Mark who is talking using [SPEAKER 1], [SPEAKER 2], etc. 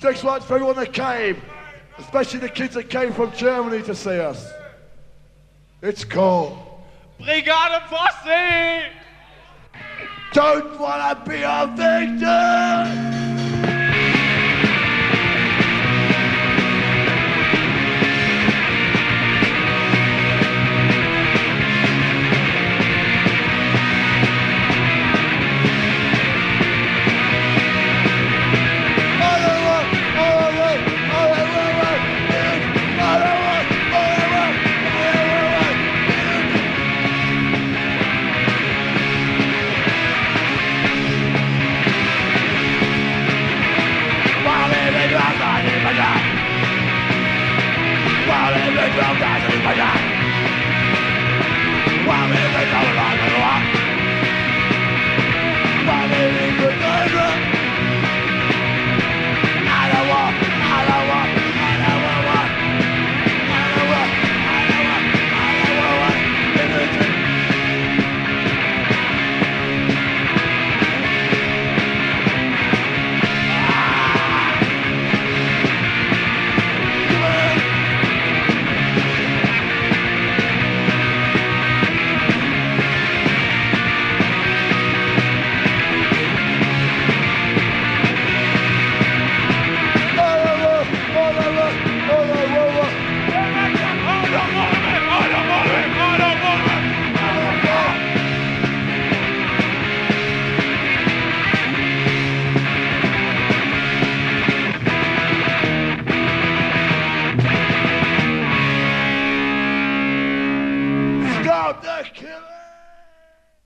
[SPEAKER 1] next one's for everyone that came, especially the kids that came from Germany to see us. It's called
[SPEAKER 2] Brigade Posse!
[SPEAKER 1] Don't Wanna Be a Victim!